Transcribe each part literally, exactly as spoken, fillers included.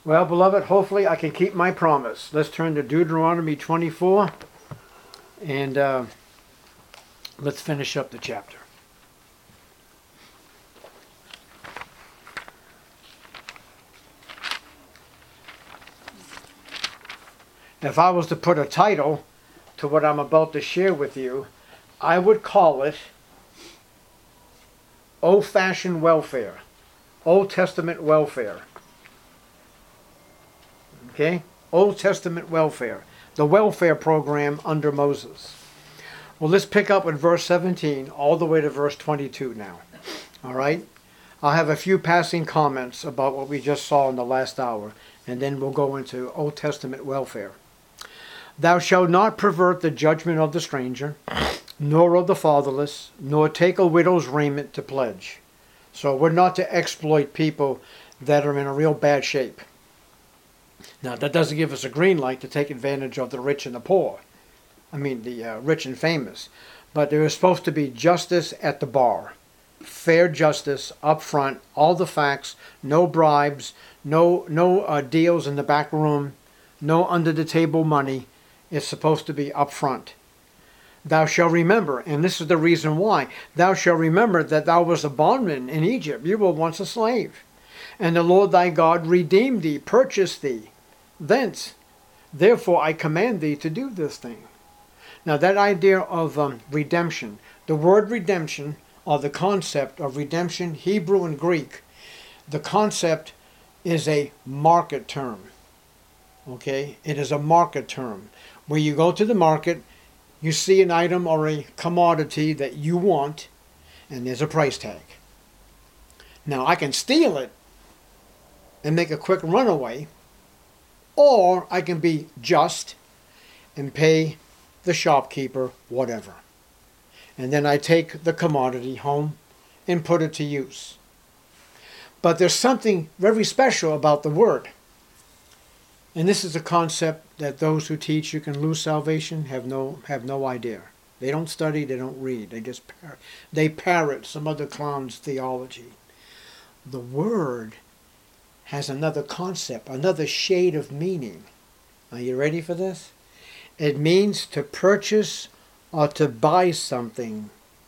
Well, beloved, hopefully I can keep my promise. Let's turn to Deuteronomy twenty-four, and uh, let's finish up the chapter. If I was to put a title to what I'm about to share with you, I would call it Old-Fashioned Welfare. Old Testament Welfare. Okay? Old Testament Welfare. The welfare program under Moses. Well, let's pick up at verse seventeen all the way to verse twenty-two now. All right? I'll have a few passing comments about what we just saw in the last hour, and then we'll go into Old Testament welfare. Thou shalt not pervert the judgment of the stranger, nor of the fatherless, nor take a widow's raiment to pledge. So we're not to exploit people that are in a real bad shape. Now, that doesn't give us a green light to take advantage of the rich and the poor. I mean, the uh, rich and famous. But there is supposed to be justice at the bar. Fair justice up front, all the facts, no bribes, no, no uh, deals in the back room, no under-the-table money. It's supposed to be up front. Thou shalt remember, and this is the reason why, thou shalt remember that thou wast a bondman in Egypt. You were once a slave. And the Lord thy God redeemed thee, purchased thee thence. Therefore I command thee to do this thing. Now that idea of um, redemption, the word redemption, or the concept of redemption, Hebrew and Greek, the concept is a market term. Okay? It is a market term. Where you go to the market, you see an item or a commodity that you want, and there's a price tag. Now, I can steal it and make a quick runaway, or I can be just and pay the shopkeeper whatever. And then I take the commodity home and put it to use. But there's something very special about the word. And this is a concept that those who teach you can lose salvation have no have no idea. They don't study, they don't read. They just par- they parrot some other clown's theology. The word has another concept, another shade of meaning. Are you ready for this? It means to purchase or to buy something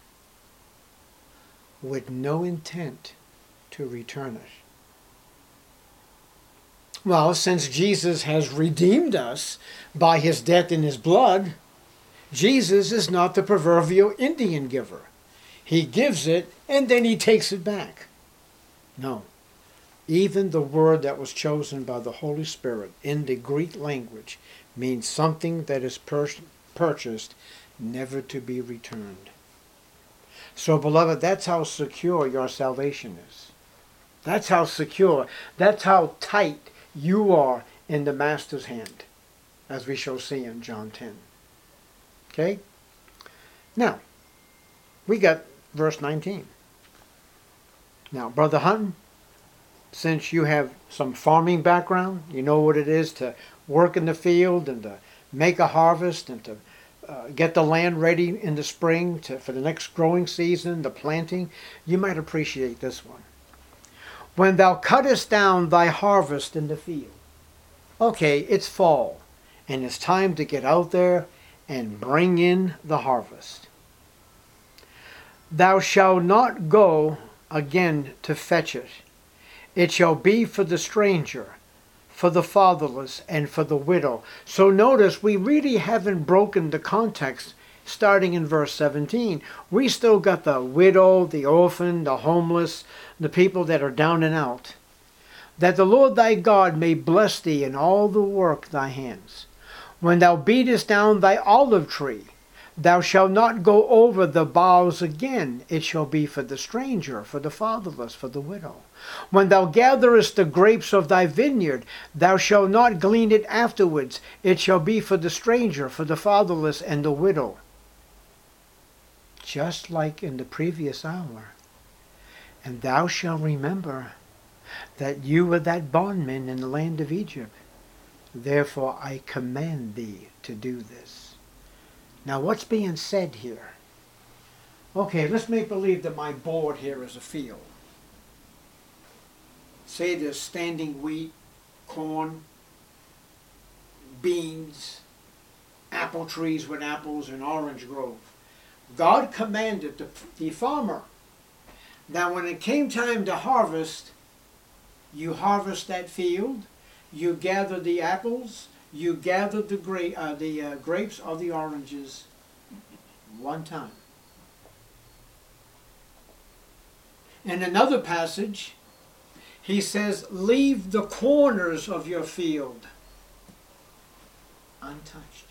with no intent to return it. Well, since Jesus has redeemed us by his death and his blood, Jesus is not the proverbial Indian giver. He gives it and then he takes it back. No. Even the word that was chosen by the Holy Spirit in the Greek language means something that is pur- purchased, never to be returned. So, beloved, that's how secure your salvation is. That's how secure, that's how tight you are in the Master's hand, as we shall see in John ten. Okay? Now, we got verse nineteen. Now, Brother Hutton, since you have some farming background, you know what it is to work in the field and to make a harvest and to uh, get the land ready in the spring to, for the next growing season, the planting, you might appreciate this one. When thou cuttest down thy harvest in the field. Okay, it's fall, and it's time to get out there and bring in the harvest. Thou shalt not go again to fetch it. It shall be for the stranger, for the fatherless, and for the widow. So notice, we really haven't broken the context starting in verse seventeen. We still got the widow, the orphan, the homeless, the people that are down and out. That the Lord thy God may bless thee in all the work thy hands. When thou beatest down thy olive tree, thou shalt not go over the boughs again. It shall be for the stranger, for the fatherless, for the widow. When thou gatherest the grapes of thy vineyard, thou shalt not glean it afterwards. It shall be for the stranger, for the fatherless, and the widow. Just like in the previous hour. And thou shalt remember that you were that bondman in the land of Egypt. Therefore I command thee to do this. Now what's being said here? Okay, let's make believe that my board here is a field. Say there's standing wheat, corn, beans, apple trees with apples, and orange grove. God commanded the, the farmer that when it came time to harvest, you harvest that field, you gather the apples, you gather the, gra uh, the uh, grapes or the oranges one time. In another passage, he says, leave the corners of your field untouched.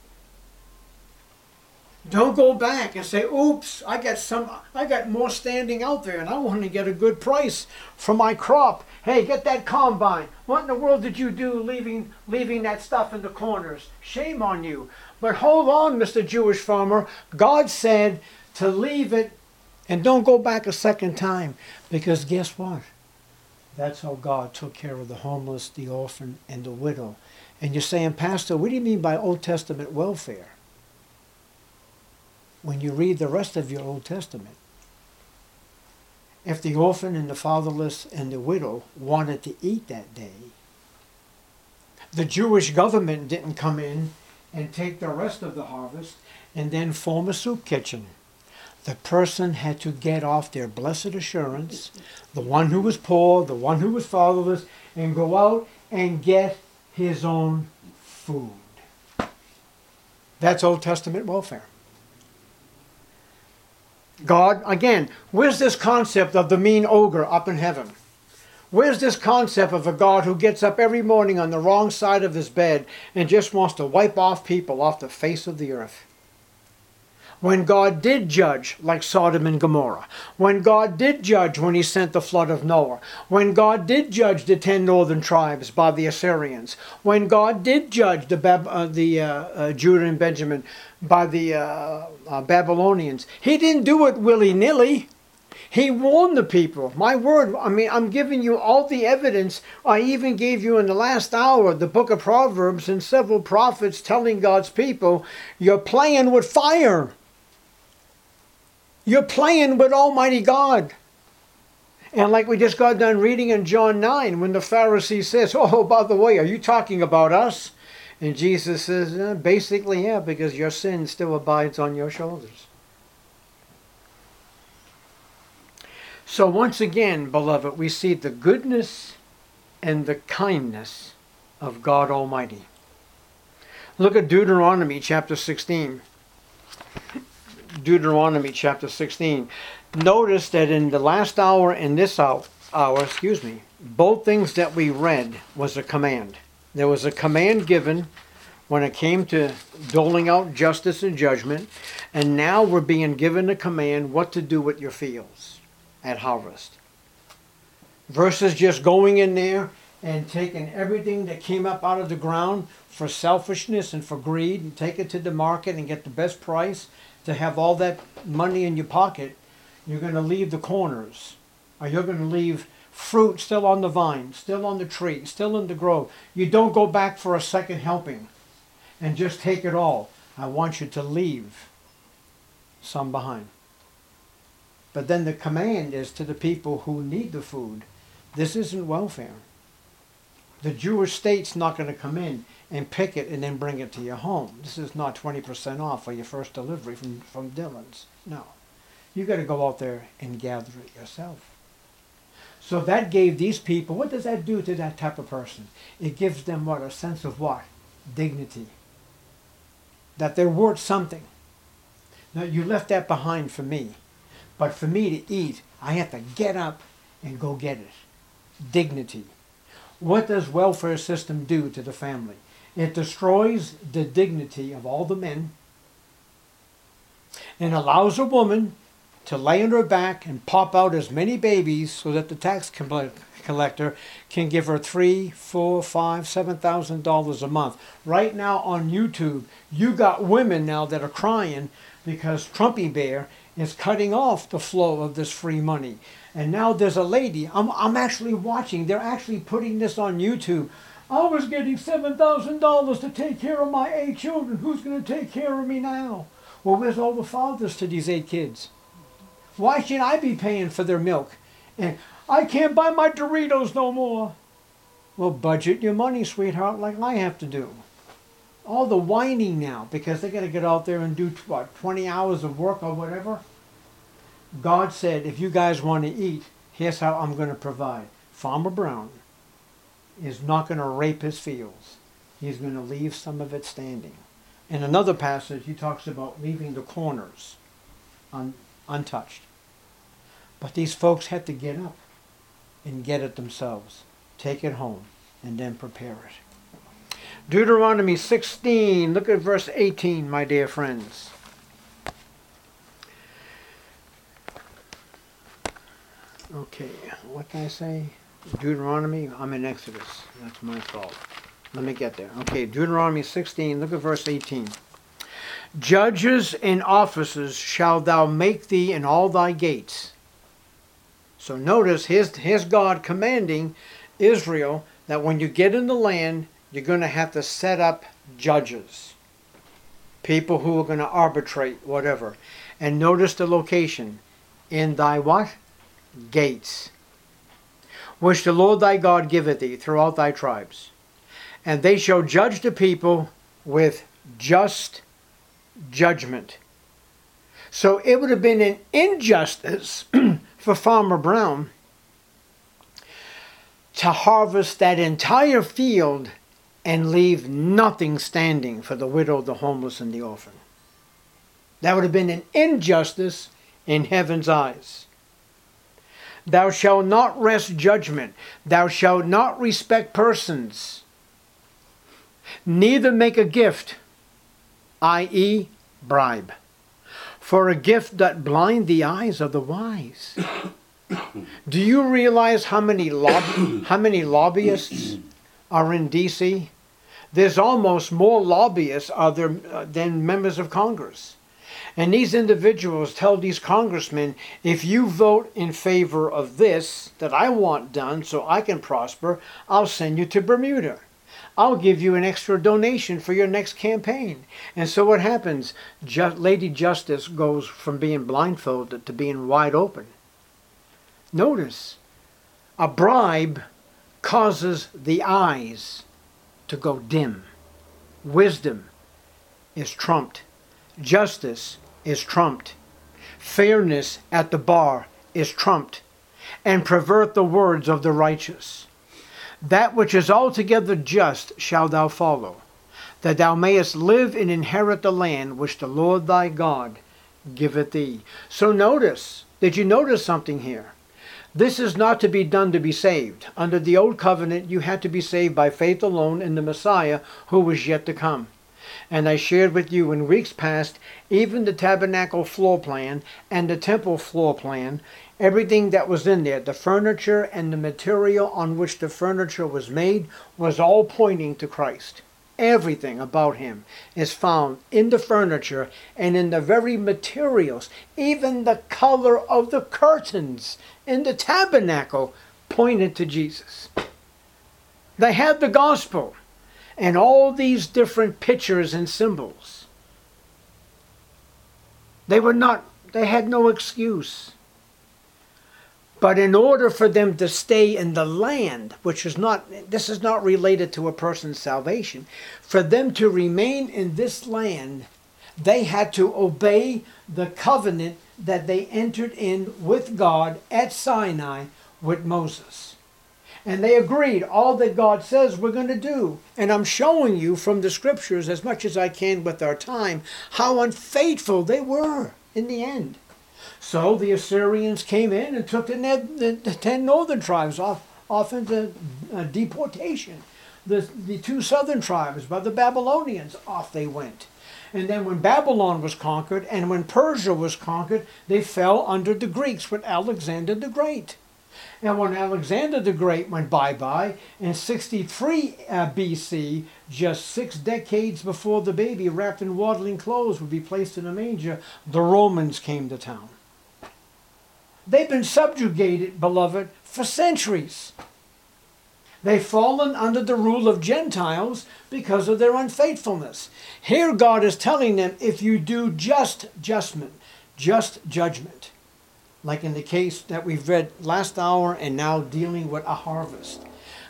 Don't go back and say, oops, I got some, I got more standing out there and I want to get a good price for my crop. Hey, get that combine. What in the world did you do leaving, leaving that stuff in the corners? Shame on you. But hold on, Mister Jewish farmer. God said to leave it and don't go back a second time, because guess what? That's how God took care of the homeless, the orphan, and the widow. And you're saying, Pastor, what do you mean by Old Testament welfare? When you read the rest of your Old Testament, if the orphan and the fatherless and the widow wanted to eat that day, the Jewish government didn't come in and take the rest of the harvest and then form a soup kitchen. The person had to get off their blessed assurance, the one who was poor, the one who was fatherless, and go out and get his own food. That's Old Testament welfare. God, again, where's this concept of the mean ogre up in heaven? Where's this concept of a God who gets up every morning on the wrong side of his bed and just wants to wipe off people off the face of the earth? When God did judge like Sodom and Gomorrah, when God did judge when he sent the flood of Noah, when God did judge the ten northern tribes by the Assyrians, when God did judge the, Bab uh, the uh, uh, Judah and Benjamin by the uh, uh, Babylonians, he didn't do it willy-nilly. He warned the people. My word, I mean, I'm giving you all the evidence. I even gave you in the last hour the book of Proverbs and several prophets telling God's people, you're playing with fire. You're playing with Almighty God. And like we just got done reading in John nine, when the Pharisee says, oh, by the way, are you talking about us? And Jesus says, eh, basically, yeah, because your sin still abides on your shoulders. So once again, beloved, we see the goodness and the kindness of God Almighty. Look at Deuteronomy chapter sixteen. Deuteronomy chapter sixteen. Notice that in the last hour and this hour, hour, excuse me, both things that we read was a command. There was a command given when it came to doling out justice and judgment, and now we're being given a command what to do with your fields at harvest. Versus just going in there and taking everything that came up out of the ground for selfishness and for greed and take it to the market and get the best price to have all that money in your pocket. You're going to leave the corners, or you're going to leave fruit still on the vine, still on the tree, still in the grove. You don't go back for a second helping and just take it all. I want you to leave some behind. But then the command is to the people who need the food. This isn't welfare. The Jewish state's not going to come in and pick it and then bring it to your home. This is not twenty percent off for your first delivery from, from Dillon's. No. You got to go out there and gather it yourself. So that gave these people, what does that do to that type of person? It gives them what? A sense of what? Dignity. That they're worth something. Now you left that behind for me. But for me to eat, I have to get up and go get it. Dignity. What does welfare system do to the family? It destroys the dignity of all the men and allows a woman to lay on her back and pop out as many babies so that the tax collector can give her three, four, five, seven thousand dollars a month. Right now on YouTube, you got women now that are crying because Trumpy Bear is cutting off the flow of this free money. And now there's a lady, I'm, I'm actually watching, they're actually putting this on YouTube. I was getting seven thousand dollars to take care of my eight children. Who's going to take care of me now? Well, where's all the fathers to these eight kids? Why should I be paying for their milk? And I can't buy my Doritos no more. Well, budget your money, sweetheart, like I have to do. All the whining now because they got to get out there and do, what, twenty hours of work or whatever. God said, if you guys want to eat, here's how I'm going to provide. Farmer Brown is not going to rape his fields. He's going to leave some of it standing. In another passage, he talks about leaving the corners un, untouched. But these folks had to get up and get it themselves, take it home, and then prepare it. Deuteronomy sixteen, look at verse eighteen, my dear friends. Okay, what can I say? Deuteronomy, I'm in Exodus. That's my fault. Let me get there. Okay, Deuteronomy sixteen, look at verse eighteen. Judges and officers shalt thou make thee in all thy gates. So notice, here's, here's God commanding Israel that when you get in the land, you're going to have to set up judges. People who are going to arbitrate, whatever. And notice the location. In thy what? Gates. Which the Lord thy God giveth thee throughout thy tribes. And they shall judge the people with just judgment. So it would have been an injustice for Farmer Brown to harvest that entire field and leave nothing standing for the widow, the homeless, and the orphan. That would have been an injustice in heaven's eyes. Thou shalt not wrest judgment. Thou shalt not respect persons. Neither make a gift, that is bribe. For a gift doth blind the eyes of the wise. Do you realize how many lob- how many lobbyists are in D C? There's almost more lobbyists are there uh, than members of Congress. And these individuals tell these congressmen, if you vote in favor of this that I want done so I can prosper, I'll send you to Bermuda. I'll give you an extra donation for your next campaign. And so what happens? Just, Lady Justice goes from being blindfolded to being wide open. Notice, a bribe causes the eyes to go dim. Wisdom is trumped. Justice is trumped. Fairness at the bar is trumped. And pervert the words of the righteous. That which is altogether just shalt thou follow, that thou mayest live and inherit the land which the Lord thy God giveth thee. So notice, did you notice something here? This is not to be done to be saved. Under the old covenant, you had to be saved by faith alone in the Messiah who was yet to come. And I shared with you in weeks past, even the tabernacle floor plan and the temple floor plan, everything that was in there, the furniture and the material on which the furniture was made, was all pointing to Christ. Everything about him is found in the furniture and in the very materials. Even the color of the curtains in the tabernacle pointed to Jesus. They had the gospel and all these different pictures and symbols. They were not, they had no excuse. But in order for them to stay in the land, which is not, this is not related to a person's salvation, for them to remain in this land, they had to obey the covenant that they entered in with God at Sinai with Moses. And they agreed all that God says we're going to do. And I'm showing you from the scriptures as much as I can with our time how unfaithful they were in the end. So the Assyrians came in and took the, the, the ten northern tribes off, off into uh, deportation. The, the two southern tribes by the Babylonians, off they went. And then when Babylon was conquered and when Persia was conquered, they fell under the Greeks with Alexander the Great. And when Alexander the Great went bye-bye, in sixty-three uh, B C, just six decades before the baby wrapped in waddling clothes would be placed in a manger, the Romans came to town. They've been subjugated, beloved, for centuries. They've fallen under the rule of Gentiles because of their unfaithfulness. Here God is telling them, if you do just judgment, just judgment, like in the case that we've read last hour and now dealing with a harvest,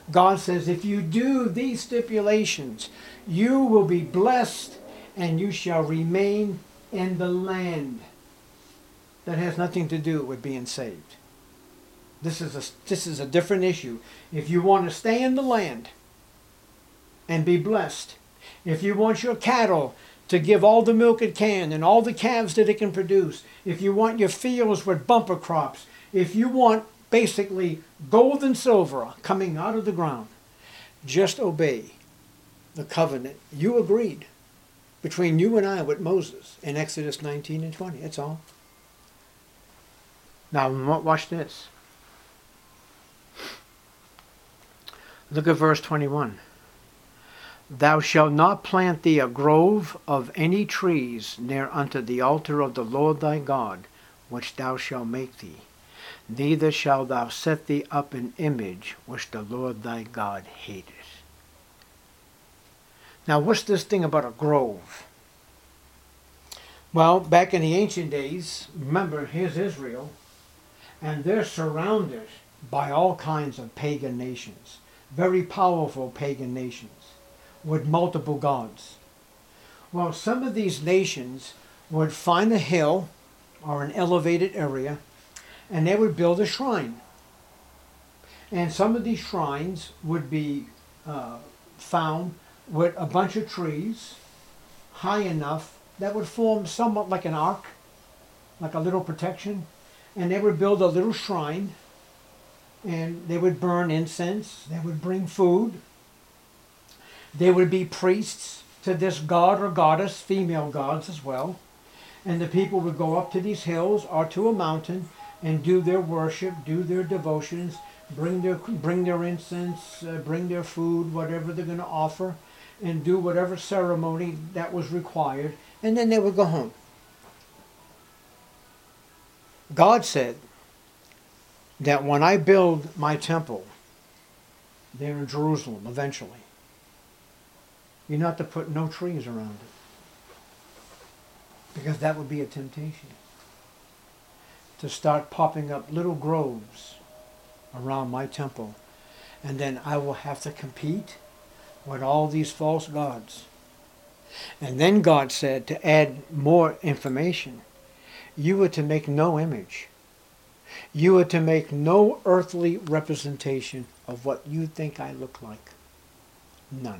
God says, if you do these stipulations, you will be blessed and you shall remain in the land. That has nothing to do with being saved. This is a, this is a different issue. If you want to stay in the land and be blessed, if you want your cattle to give all the milk it can and all the calves that it can produce, if you want your fields with bumper crops, if you want basically gold and silver coming out of the ground, just obey the covenant you agreed between you and I with Moses in Exodus nineteen and twenty. That's all. Now watch this. Look at verse twenty-one. Thou shalt not plant thee a grove of any trees near unto the altar of the Lord thy God, which thou shalt make thee. Neither shalt thou set thee up an image which the Lord thy God hateth. Now what's this thing about a grove? Well, back in the ancient days, remember, here's Israel, and they're surrounded by all kinds of pagan nations, very powerful pagan nations, with multiple gods. Well, some of these nations would find a hill or an elevated area, and they would build a shrine. And some of these shrines would be uh, found with a bunch of trees high enough that would form somewhat like an ark, like a little protection. And they would build a little shrine, and they would burn incense, they would bring food. There would be priests to this god or goddess, female gods as well. And the people would go up to these hills or to a mountain and do their worship, do their devotions, bring their, bring their incense, uh, bring their food, whatever they're going to offer, and do whatever ceremony that was required. And then they would go home. God said that when I build my temple there in Jerusalem eventually, you're not to put no trees around it, because that would be a temptation to start popping up little groves around my temple, and then I will have to compete with all these false gods. And then God said, to add more information, you are to make no image. You are to make no earthly representation of what you think I look like. None.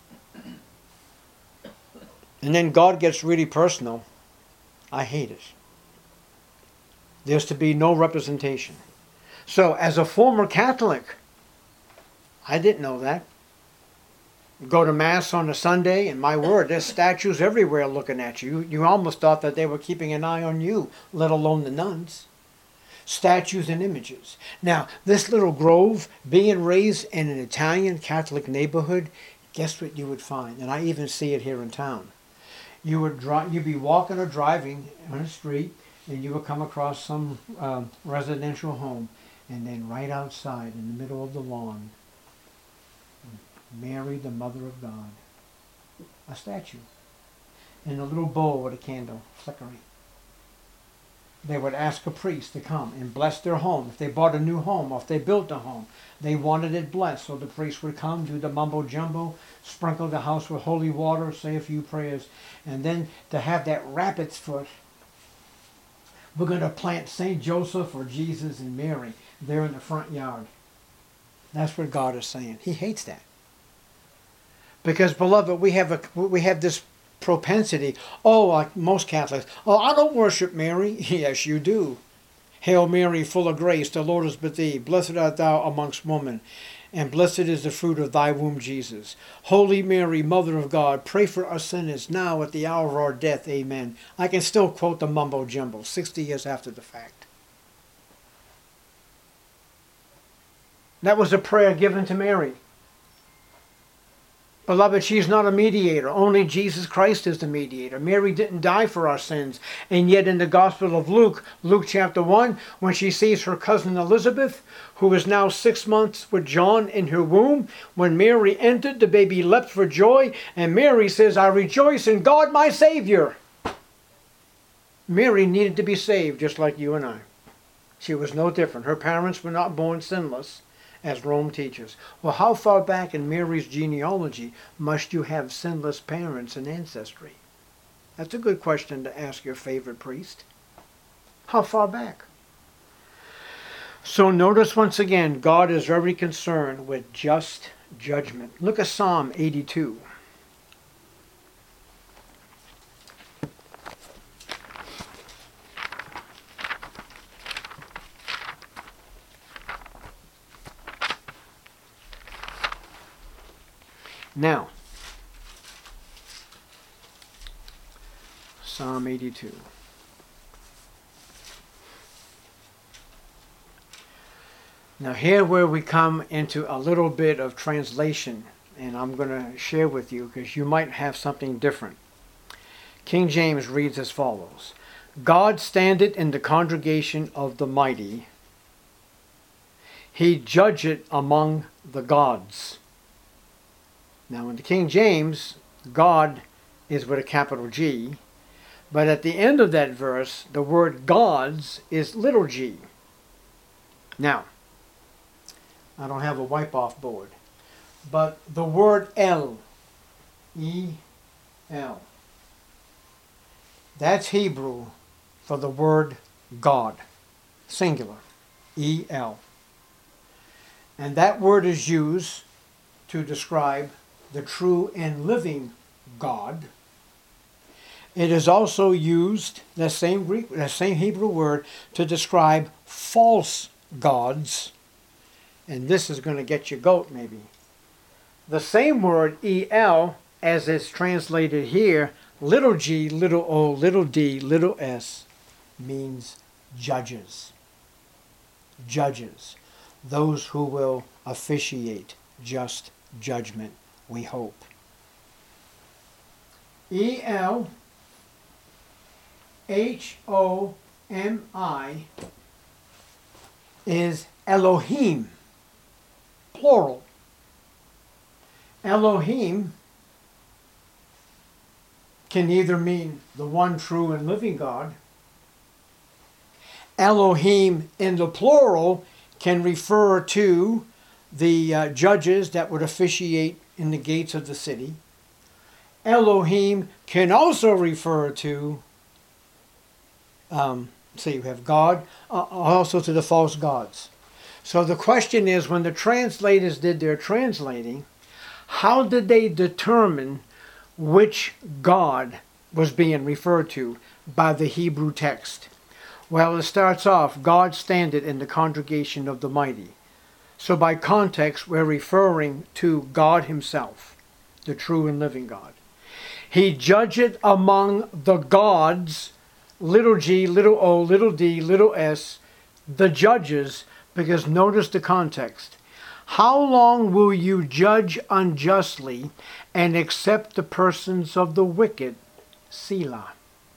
And then God gets really personal. I hate it. There's to be no representation. So, as a former Catholic, I didn't know that. Go to Mass on a Sunday, and my word, there's statues everywhere looking at you. You almost thought that they were keeping an eye on you, let alone the nuns. Statues and images. Now, this little grove, being raised in an Italian Catholic neighborhood, guess what you would find? And I even see it here in town. You would drive, you'd be walking or driving on a street, and you would come across some um, residential home, and then right outside, in the middle of the lawn, Mary, the Mother of God, a statue, in a little bowl with a candle flickering. They would ask a priest to come and bless their home. If they bought a new home, or if they built a home, they wanted it blessed. So the priest would come, do the mumbo jumbo, sprinkle the house with holy water, say a few prayers, and then to have that rabbit's foot, we're going to plant Saint Joseph or Jesus and Mary there in the front yard. That's what God is saying. He hates that. Because, beloved, we have a we have this propensity. Oh, like most Catholics. Oh, I don't worship Mary. Yes, you do. Hail Mary, full of grace, the Lord is with thee. Blessed art thou amongst women, and blessed is the fruit of thy womb, Jesus. Holy Mary, Mother of God, pray for us sinners now at the hour of our death. Amen. I can still quote the mumbo jumbo sixty years after the fact. That was a prayer given to Mary. Beloved, she's not a mediator. Only Jesus Christ is the mediator. Mary didn't die for our sins. And yet in the Gospel of Luke, Luke chapter one, when she sees her cousin Elizabeth, who is now six months with John in her womb, when Mary entered, the baby leapt for joy, and Mary says, I rejoice in God my Savior. Mary needed to be saved just like you and I. She was no different. Her parents were not born sinless, as Rome teaches. Well, how far back in Mary's genealogy must you have sinless parents and ancestry? That's a good question to ask your favorite priest. How far back? So notice once again, God is very concerned with just judgment. Look at Psalm eighty-two. Now, Psalm eighty-two. Now here where we come into a little bit of translation, and I'm going to share with you because you might have something different. King James reads as follows. God standeth in the congregation of the mighty. He judgeth among the gods. Now in the King James, God is with a capital G, but at the end of that verse, the word gods is little g. Now, I don't have a wipe-off board, but the word El, E L, that's Hebrew for the word God, singular, E L. And that word is used to describe the true and living God. It is also used, the same Greek, the same Hebrew word, to describe false gods. And this is going to get you goat maybe. The same word E L as it's translated here, little g, little o, little d, little s, means judges. Judges. Those who will officiate just judgment, we hope. E L H O M I is Elohim, plural. Elohim can either mean the one true and living God. Elohim in the plural can refer to the uh, judges that would officiate in the gates of the city. Elohim can also refer to, um, so you have God, uh, also to the false gods. So the question is, when the translators did their translating, how did they determine which God was being referred to by the Hebrew text? Well, it starts off, God standeth in the congregation of the mighty. So by context, we're referring to God himself, the true and living God. He judgeth among the gods, little g, little o, little d, little s, the judges, because notice the context. How long will you judge unjustly and accept the persons of the wicked? Selah.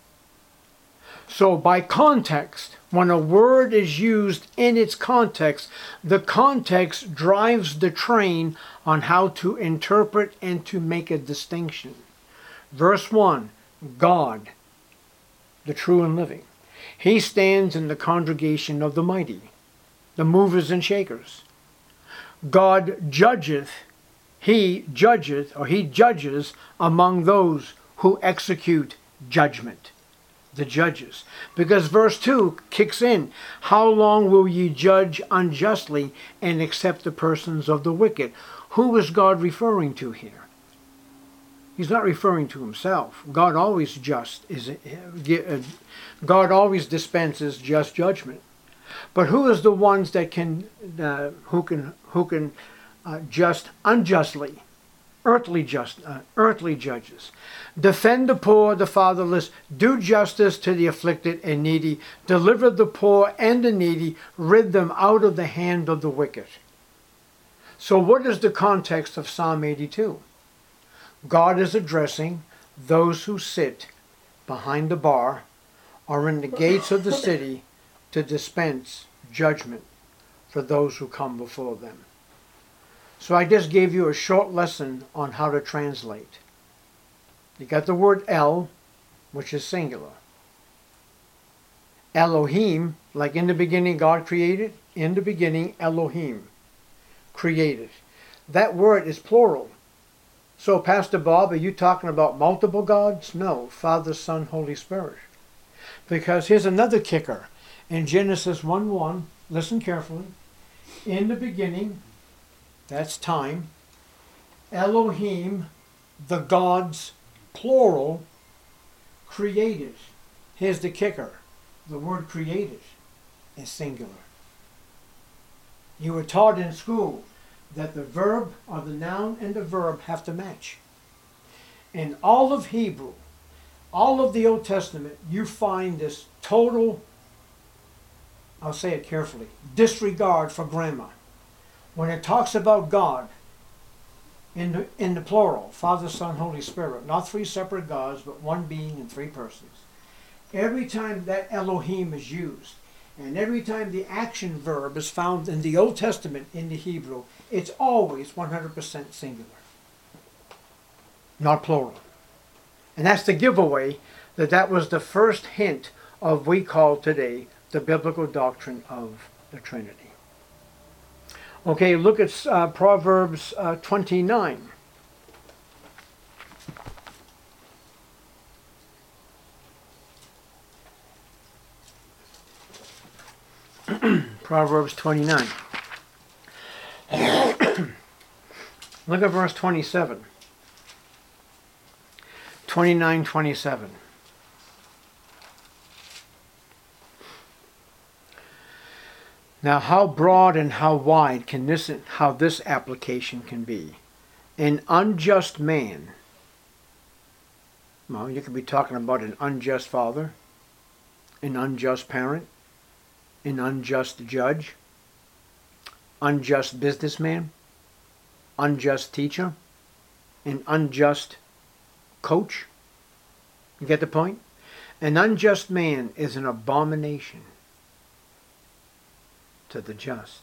So by context, when a word is used in its context, the context drives the train on how to interpret and to make a distinction. Verse one, God, the true and living. He stands in the congregation of the mighty, the movers and shakers. God judgeth, he judgeth, or he judges among those who execute judgment. The judges. Because verse two kicks in. How long will ye judge unjustly and accept the persons of the wicked? Who is God referring to here? He's not referring to himself. God always just is. God always dispenses just judgment. But who is the ones that can, uh, who can, who can uh, just unjustly? Earthly just, uh, earthly judges. Defend the poor, the fatherless, do justice to the afflicted and needy, deliver the poor and the needy, rid them out of the hand of the wicked. So what is the context of Psalm eighty-two? God is addressing those who sit behind the bar or in the gates of the city to dispense judgment for those who come before them. So I just gave you a short lesson on how to translate. You got the word El, which is singular. Elohim, like in the beginning God created, in the beginning Elohim. created. That word is plural. So, Pastor Bob, are you talking about multiple gods? No, Father, Son, Holy Spirit. Because here's another kicker. In Genesis one one, listen carefully. In the beginning, that's time, Elohim, the gods, plural, created. Here's the kicker. The word created is singular. You were taught in school that the verb or the noun and the verb have to match. In all of Hebrew, all of the Old Testament, you find this total, I'll say it carefully, disregard for grammar. When it talks about God, in the, in the plural, Father, Son, Holy Spirit, not three separate gods, but one being in three persons. Every time that Elohim is used, and every time the action verb is found in the Old Testament in the Hebrew, it's always one hundred percent singular, not plural. And that's the giveaway that that was the first hint of we call today the biblical doctrine of the Trinity. Okay, look at uh, Proverbs uh, twenty-nine. Proverbs twenty-nine. Look at verse twenty-seven. twenty-nine twenty-seven. Now, how broad and how wide can this, how this application can be? An unjust man. Well, you could be talking about an unjust father, an unjust parent, an unjust judge, unjust businessman, unjust teacher, an unjust coach. You get the point? An unjust man is an abomination to the just.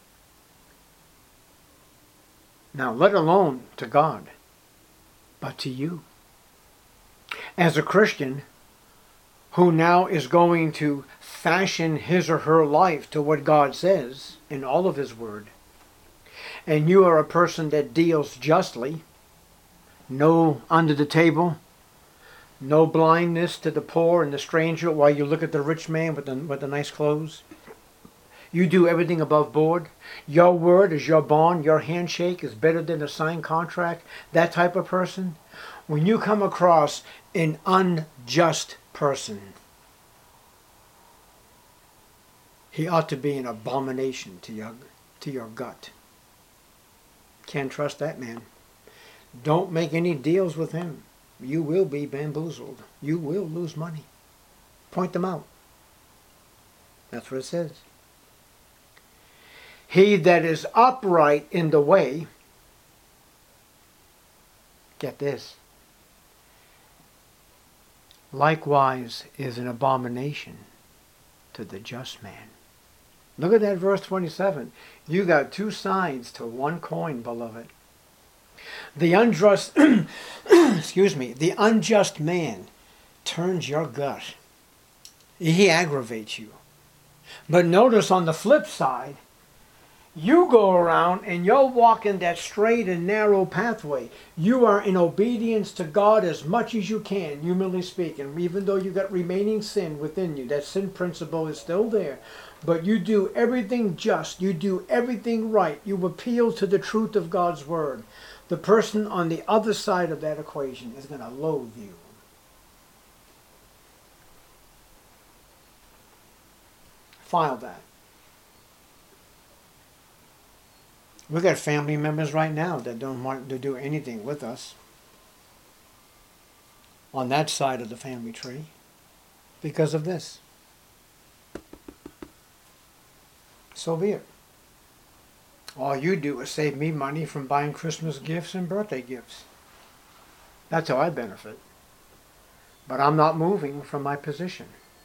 Now, let alone to God, but to you. As a Christian who now is going to fashion his or her life to what God says in all of His Word, and you are a person that deals justly, no under the table, no blindness to the poor and the stranger while you look at the rich man with the, with the nice clothes. You do everything above board. Your word is your bond. Your handshake is better than a signed contract. That type of person. When you come across an unjust person, he ought to be an abomination to your, to your gut. Can't trust that man. Don't make any deals with him. You will be bamboozled. You will lose money. Point them out. That's what it says. He that is upright in the way, get this, likewise is an abomination to the just man. Look at that verse twenty-seven. You got two sides to one coin, beloved. The unjust, excuse me, the unjust man turns your gut. He aggravates you. But notice on the flip side, you go around and you're walking that straight and narrow pathway. You are in obedience to God as much as you can, humanly speaking. Even though you got remaining sin within you, that sin principle is still there. But you do everything just. You do everything right. You appeal to the truth of God's Word. The person on the other side of that equation is going to loathe you. File that. We've got family members right now that don't want to do anything with us on that side of the family tree because of this. So be it. All you do is save me money from buying Christmas gifts and birthday gifts. That's how I benefit. But I'm not moving from my position.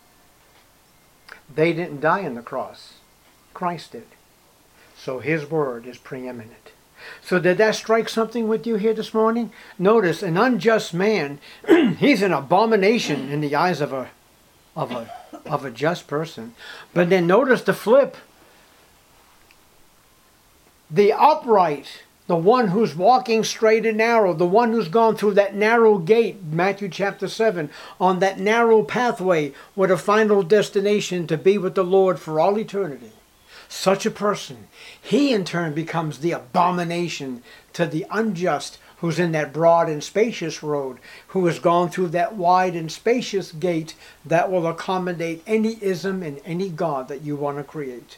They didn't die on the cross. Christ did. So His Word is preeminent. So did that strike something with you here this morning? Notice, an unjust man, he's an abomination in the eyes of a, of a, of a just person. But then notice the flip. The upright, the one who's walking straight and narrow, the one who's gone through that narrow gate, Matthew chapter seven, on that narrow pathway with a final destination to be with the Lord for all eternity. Such a person, he in turn becomes the abomination to the unjust who's in that broad and spacious road, who has gone through that wide and spacious gate that will accommodate any ism and any god that you want to create.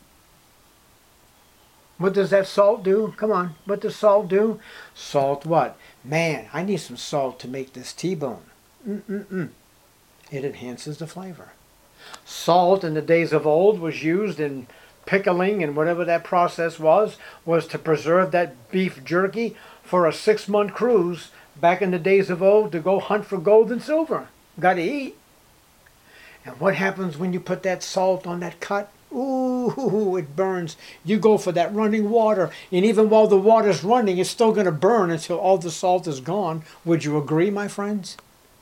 What does that salt do? Come on, what does salt do? Salt what? Man, I need some salt to make this T-bone. Mm-mm-mm. It enhances the flavor. Salt in the days of old was used in pickling and whatever that process was, was to preserve that beef jerky for a six-month cruise back in the days of old to go hunt for gold and silver. Got to eat. And what happens when you put that salt on that cut? Ooh, it burns. You go for that running water, and even while the water's running, it's still going to burn until all the salt is gone. Would you agree, my friends?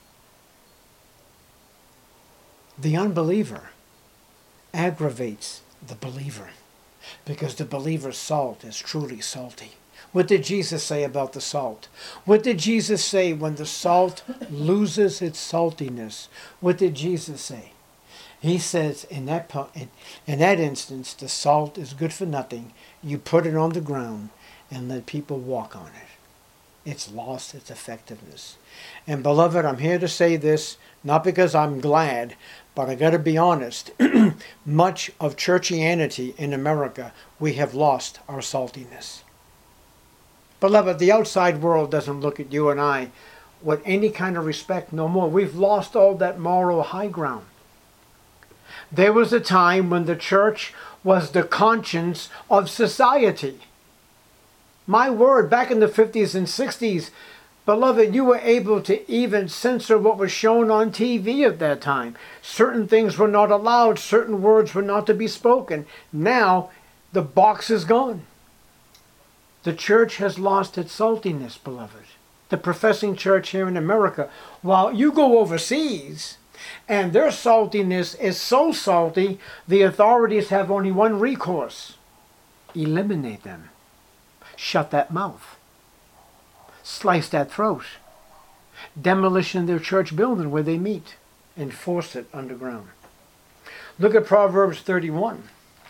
The unbeliever aggravates the believer because the believer's salt is truly salty. What did Jesus say about the salt? What did Jesus say when the salt loses its saltiness? What did Jesus say? He says in that, in, in that instance, the salt is good for nothing. You put it on the ground and let people walk on it. It's lost its effectiveness. And beloved, I'm here to say this, not because I'm glad, but I got to be honest. Much of churchianity in America, we have lost our saltiness. Beloved, the outside world doesn't look at you and I with any kind of respect no more. We've lost all that moral high ground. There was a time when the church was the conscience of society. My word, back in the fifties and sixties, beloved, you were able to even censor what was shown on T V at that time. Certain things were not allowed. Certain words were not to be spoken. Now, the box is gone. The church has lost its saltiness, beloved. The professing church here in America, while you go overseas, and their saltiness is so salty, the authorities have only one recourse. Eliminate them. Shut that mouth. Slice that throat. Demolition of their church building where they meet. And force it underground. Look at Proverbs thirty-one.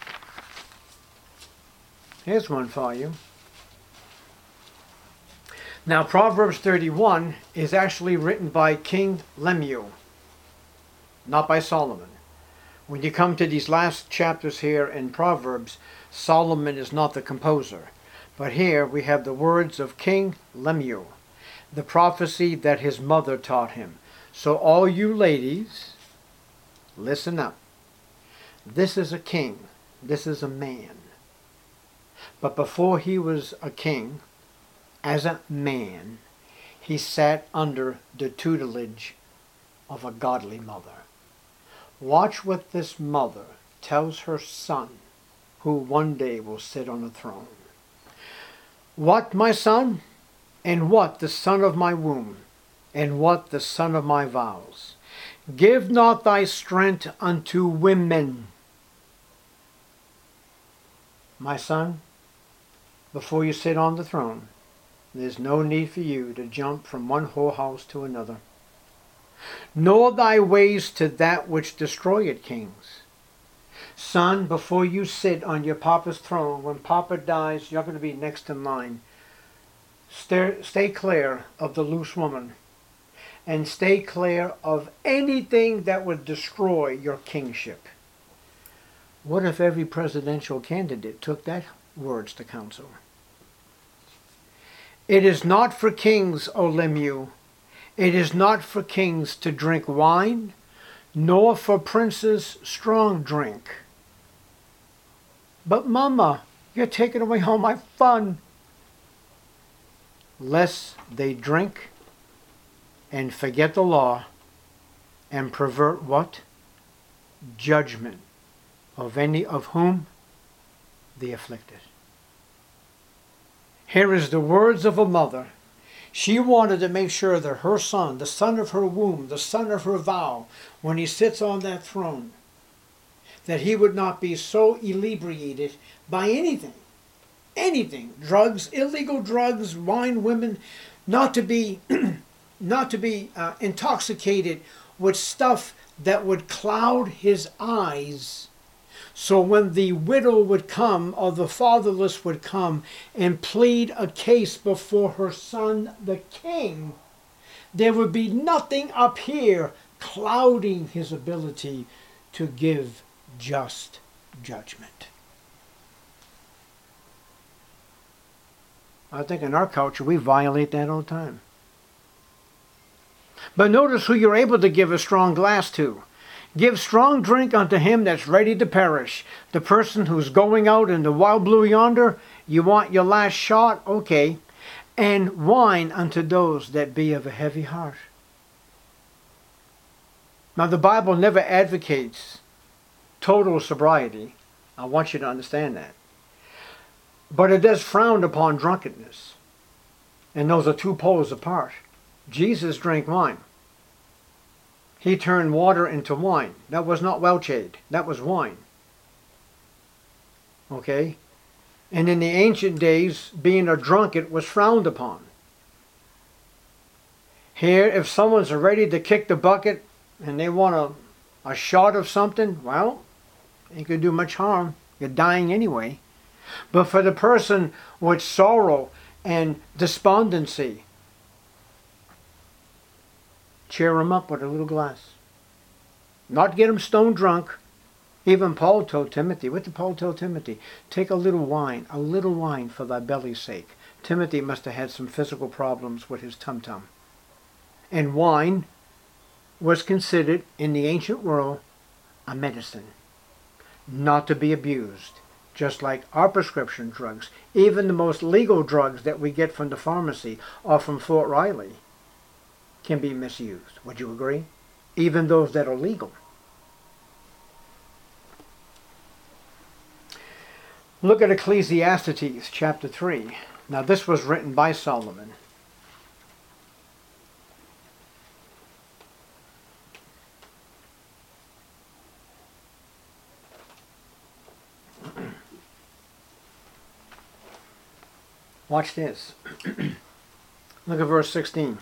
Here's one for you. Now, Proverbs thirty-one is actually written by King Lemuel, not by Solomon. When you come to these last chapters here in Proverbs, Solomon is not the composer. But here we have the words of King Lemuel, the prophecy that his mother taught him. So all you ladies, listen up. This is a king. This is a man. But before he was a king, as a man, he sat under the tutelage of a godly mother. Watch what this mother tells her son, who one day will sit on a throne. What, my son? And what the son of my womb? And what the son of my vows? Give not thy strength unto women. My son, before you sit on the throne, there's no need for you to jump from one whorehouse to another. Nor thy ways to that which destroyeth kings. Son, before you sit on your papa's throne, when papa dies, you're going to be next in line. Stay, stay clear of the loose woman. And stay clear of anything that would destroy your kingship. What if every presidential candidate took that words to counsel? It is not for kings, O Lemuel, it is not for kings to drink wine, nor for princes strong drink. But Mama, you're taking away all my fun. Lest they drink and forget the law and pervert what? Judgment of any of whom? The afflicted. Here is the words of a mother. She wanted to make sure that her son, the son of her womb, the son of her vow, when he sits on that throne, that he would not be so inebriated by anything, anything, drugs, illegal drugs, wine, women, not to be, not to be uh, intoxicated with stuff that would cloud his eyes. So when the widow would come, or the fatherless would come and plead a case before her son, the king, there would be nothing up here clouding his ability to give just judgment. I think in our culture we violate that all the time. But notice who you're able to give a strong glass to. Give strong drink unto him that's ready to perish. The person who's going out in the wild blue yonder, you want your last shot? Okay. And wine unto those that be of a heavy heart. Now the Bible never advocates total sobriety. I want you to understand that. But it does frown upon drunkenness. And those are two poles apart. Jesus drank wine. He turned water into wine. That was not Welchade. That was wine. Okay? And in the ancient days, being a drunkard was frowned upon. Here, if someone's ready to kick the bucket and they want a, a shot of something, well, it could do much harm. You're dying anyway. But for the person with sorrow and despondency, cheer him up with a little glass. Not get him stone drunk. Even Paul told Timothy, what did Paul tell Timothy? Take a little wine, a little wine for thy belly's sake. Timothy must have had some physical problems with his tum-tum. And wine was considered, in the ancient world, a medicine. Not to be abused. Just like our prescription drugs. Even the most legal drugs that we get from the pharmacy or from Fort Riley can be misused. Would you agree? Even those that are legal. Look at Ecclesiastes chapter three. Now this was written by Solomon. Watch this. Look at verse sixteen.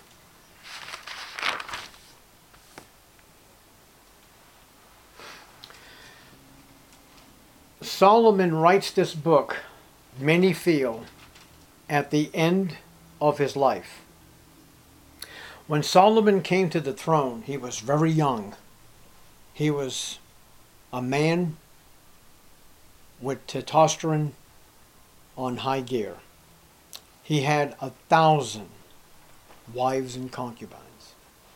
Solomon writes this book, many feel, at the end of his life. When Solomon came to the throne, he was very young. He was a man with testosterone on high gear. He had a thousand wives and concubines,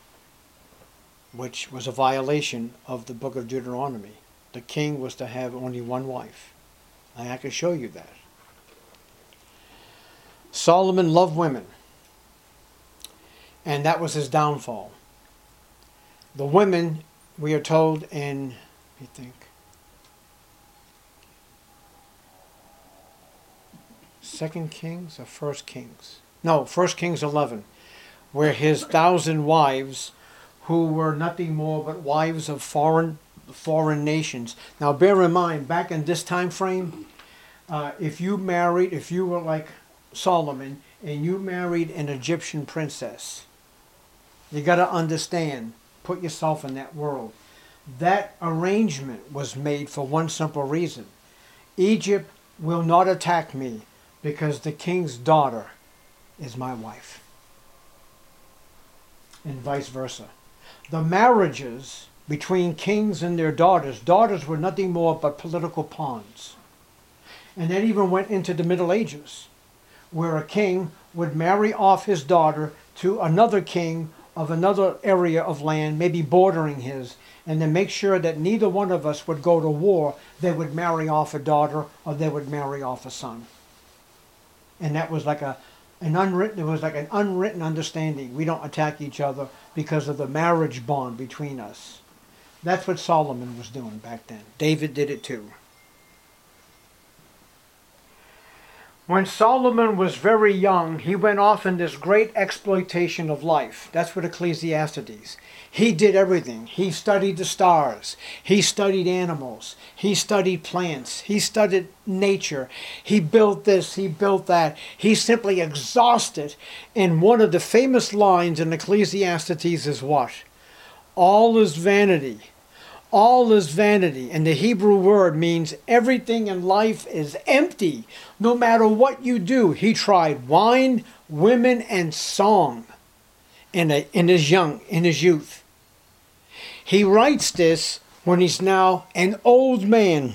which was a violation of the book of Deuteronomy. The king was to have only one wife. And I can show you that. Solomon loved women. And that was his downfall. The women, we are told in, I think, Second Kings or First Kings? No, First Kings eleven, where his thousand wives, who were nothing more but wives of foreign foreign nations. Now bear in mind, back in this time frame, uh, if you married, if you were like Solomon, and you married an Egyptian princess, you got to understand, put yourself in that world. That arrangement was made for one simple reason. Egypt will not attack me because the king's daughter is my wife. And vice versa. The marriages between kings and their daughters, daughters were nothing more but political pawns. And that even went into the Middle Ages, where a king would marry off his daughter to another king of another area of land, maybe bordering his, and then make sure that neither one of us would go to war. They would marry off a daughter or they would marry off a son. And that was like a an unwritten, it was like an unwritten understanding. We don't attack each other because of the marriage bond between us. That's what Solomon was doing back then. David did it too. When Solomon was very young, he went off in this great exploitation of life. That's what Ecclesiastes. He did everything. He studied the stars. He studied animals. He studied plants. He studied nature. He built this. He built that. He's simply exhausted. And one of the famous lines in Ecclesiastes is what? All is vanity. All is vanity. And the Hebrew word means everything in life is empty, no matter what you do. He tried wine, women, and song in, a, in his young, in his youth. He writes this when he's now an old man.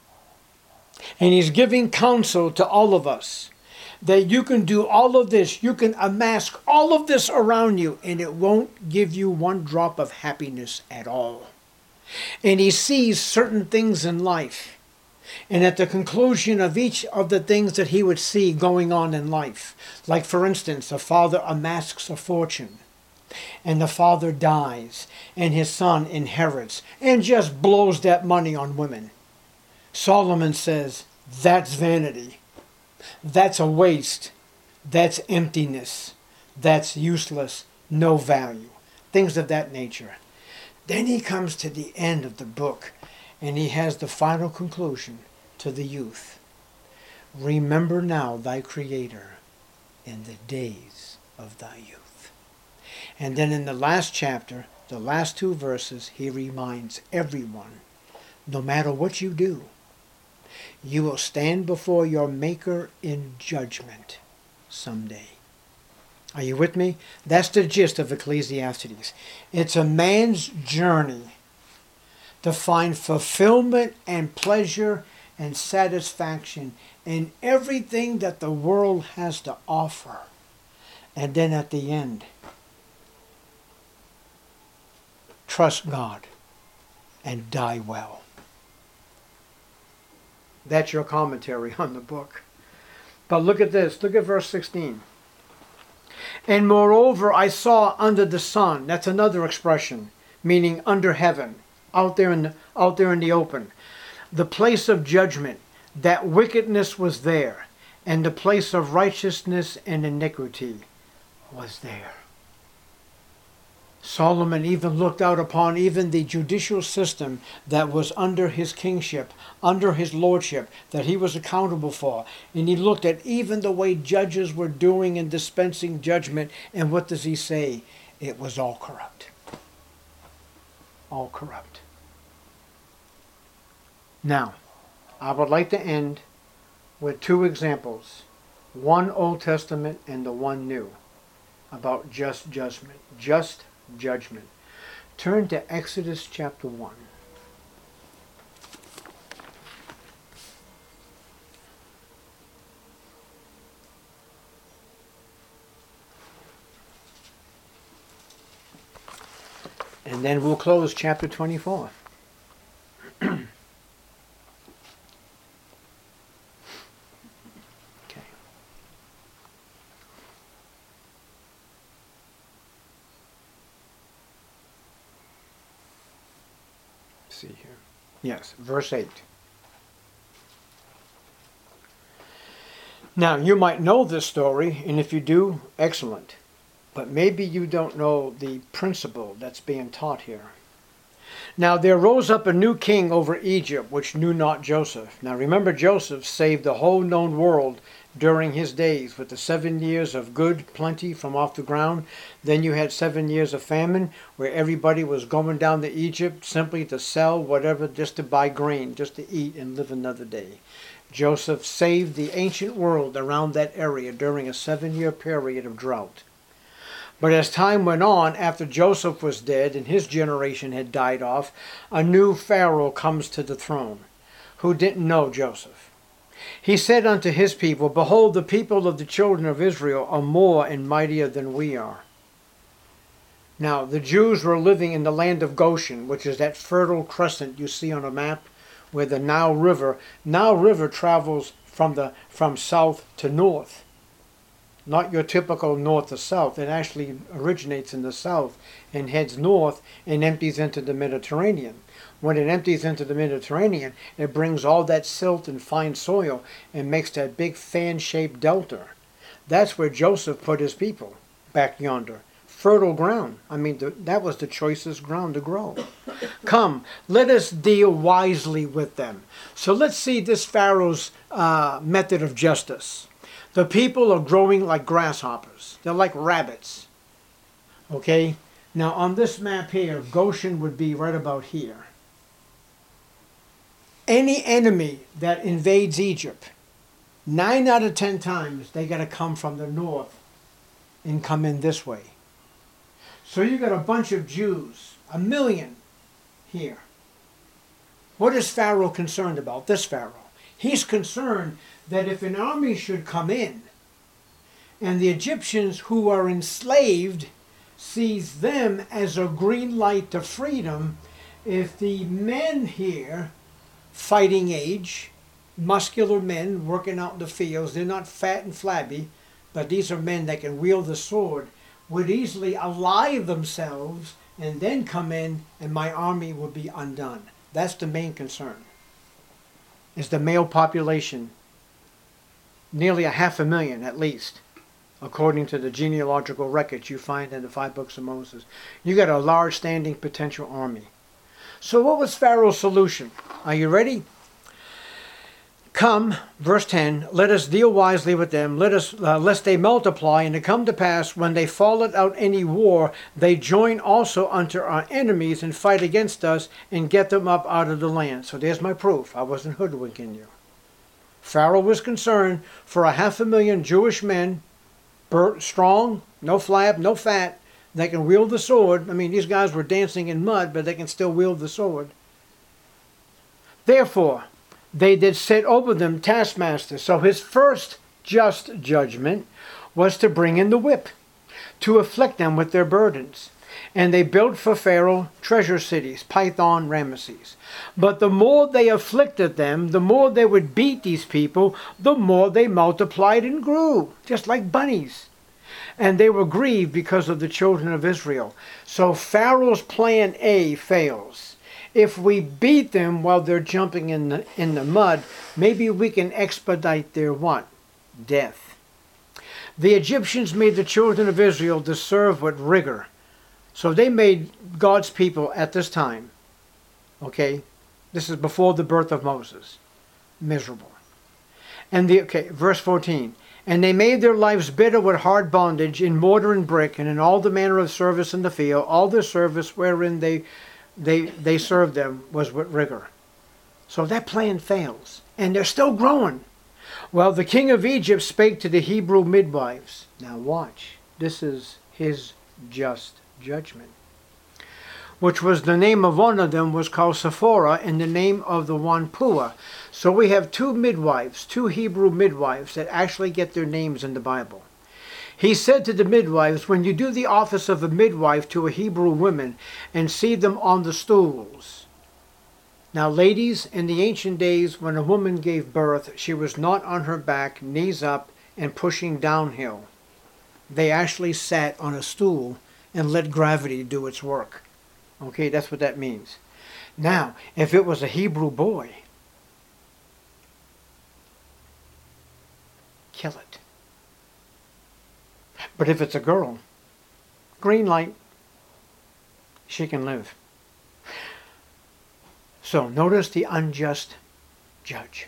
And he's giving counsel to all of us that you can do all of this. You can amass all of this around you, and it won't give you one drop of happiness at all. And he sees certain things in life. And at the conclusion of each of the things that he would see going on in life, like for instance, a father amasses a fortune, and the father dies, and his son inherits, and just blows that money on women. Solomon says, that's vanity. That's a waste. That's emptiness. That's useless. No value. Things of that nature. Then he comes to the end of the book, and he has the final conclusion to the youth. Remember now thy Creator in the days of thy youth. And then in the last chapter, the last two verses, he reminds everyone, no matter what you do, you will stand before your Maker in judgment someday. Are you with me? That's the gist of Ecclesiastes. It's a man's journey to find fulfillment and pleasure and satisfaction in everything that the world has to offer. And then at the end, trust God and die well. That's your commentary on the book. But look at this. Look at verse sixteen. And moreover, I saw under the sun. That's another expression, meaning under heaven, out there in the, out there in the open. The place of judgment, that wickedness was there, and the place of righteousness and iniquity was there. Solomon even looked out upon even the judicial system that was under his kingship, under his lordship, that he was accountable for. And he looked at even the way judges were doing and dispensing judgment. And what does he say? It was all corrupt. All corrupt. Now, I would like to end with two examples. One Old Testament and the one New. About just judgment. Just judgment. Turn to Exodus chapter one. And then we'll close chapter twenty-four. See here. Yes, verse eight. Now, you might know this story, and if you do, excellent. But maybe you don't know the principle that's being taught here. Now, there rose up a new king over Egypt, which knew not Joseph. Now, remember, Joseph saved the whole known world during his days with the seven years of good plenty from off the ground. Then you had seven years of famine where everybody was going down to Egypt simply to sell whatever, just to buy grain, just to eat and live another day. Joseph saved the ancient world around that area during a seven-year period of drought. But as time went on, after Joseph was dead and his generation had died off, a new Pharaoh comes to the throne who didn't know Joseph. He said unto his people, behold, the people of the children of Israel are more and mightier than we are. Now, the Jews were living in the land of Goshen, which is that fertile crescent you see on a map, where the Nile River, Nile River travels from, the, from south to north. Not your typical north to south. It actually originates in the south and heads north and empties into the Mediterranean. When it empties into the Mediterranean, it brings all that silt and fine soil and makes that big fan-shaped delta. That's where Joseph put his people, back yonder. Fertile ground. I mean, the, that was the choicest ground to grow. Come, let us deal wisely with them. So let's see this Pharaoh's uh, method of justice. The people are growing like grasshoppers. They're like rabbits. Okay? Now on this map here, Goshen would be right about here. Any enemy that invades Egypt, nine out of ten times, they got to come from the north and come in this way. So you got a bunch of Jews, a million here. What is Pharaoh concerned about? This Pharaoh. He's concerned that if an army should come in and the Egyptians who are enslaved sees them as a green light to freedom, if the men here, fighting age, muscular men working out in the fields, they're not fat and flabby, but these are men that can wield the sword, would easily ally themselves and then come in and my army would be undone. That's the main concern, is the male population. Nearly a half a million at least, according to the genealogical records you find in the five books of Moses. You got a large standing potential army. So what was Pharaoh's solution? Are you ready? Come, verse ten, let us deal wisely with them, let us, uh, lest they multiply, and it come to pass, when they falleth out any war, they join also unto our enemies, and fight against us, and get them up out of the land. So there's my proof. I wasn't hoodwinking you. Pharaoh was concerned for a half a million Jewish men, strong, no flab, no fat, they can wield the sword. I mean, these guys were dancing in mud, but they can still wield the sword. Therefore, they did set over them taskmasters. So his first just judgment was to bring in the whip, to afflict them with their burdens. And they built for Pharaoh treasure cities, Pithom, Ramesses. But the more they afflicted them, the more they would beat these people, the more they multiplied and grew, just like bunnies. And they were grieved because of the children of Israel. So Pharaoh's plan A fails. If we beat them while they're jumping in the, in the mud, maybe we can expedite their what? Death. The Egyptians made the children of Israel to serve with rigor. So they made God's people at this time, okay, this is before the birth of Moses, miserable. And the, okay, verse fourteen, and they made their lives bitter with hard bondage in mortar and brick, and in all the manner of service in the field, all the service wherein they They, they served them was with rigor. So that plan fails. And they're still growing. Well, the king of Egypt spake to the Hebrew midwives. Now watch. This is his just judgment. Which was the name of one of them was called Sephora, and the name of the one Puah. So we have two midwives, two Hebrew midwives that actually get their names in the Bible. He said to the midwives, when you do the office of a midwife to a Hebrew woman and see them on the stools. Now, ladies, in the ancient days, when a woman gave birth, she was not on her back, knees up, and pushing downhill. They actually sat on a stool and let gravity do its work. Okay, that's what that means. Now, if it was a Hebrew boy, kill it. But if it's a girl, green light, she can live. So notice the unjust judge.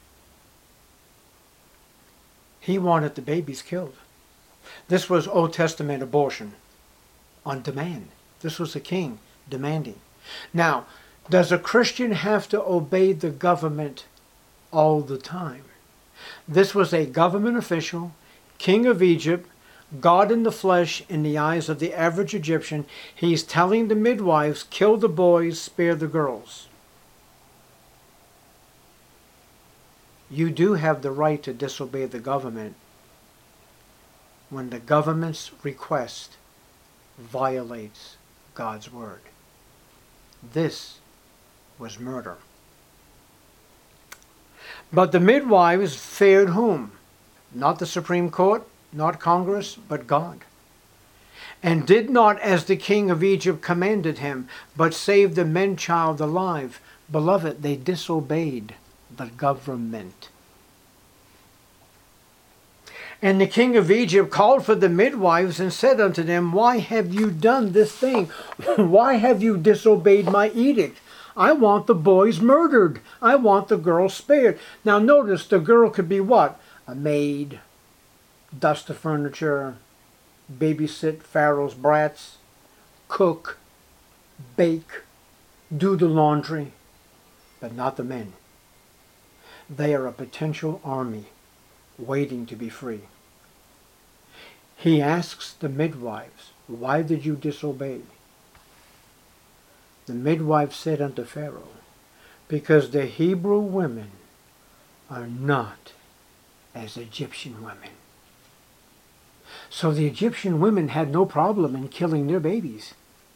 He wanted the babies killed. This was Old Testament abortion on demand. This was a king demanding. Now, does a Christian have to obey the government all the time? This was a government official, king of Egypt, God in the flesh in the eyes of the average Egyptian. He's telling the midwives, kill the boys, spare the girls. You do have the right to disobey the government when the government's request violates God's word. This was murder. But the midwives feared whom? Not the Supreme Court, not Congress, but God. and did not as the king of Egypt commanded him, but saved the man-child alive. Beloved, they disobeyed the government. And the king of Egypt called for the midwives and said unto them, Why have you done this thing? Why have you disobeyed my edict? I want the boys murdered. I want the girls spared. Now notice, the girl could be what? A maid, dust the furniture, babysit Pharaoh's brats, cook, bake, do the laundry, but not the men. They are a potential army waiting to be free. He asks the midwives, Why did you disobey? The midwives said unto Pharaoh, Because the Hebrew women are not as Egyptian women. So the Egyptian women had no problem in killing their babies.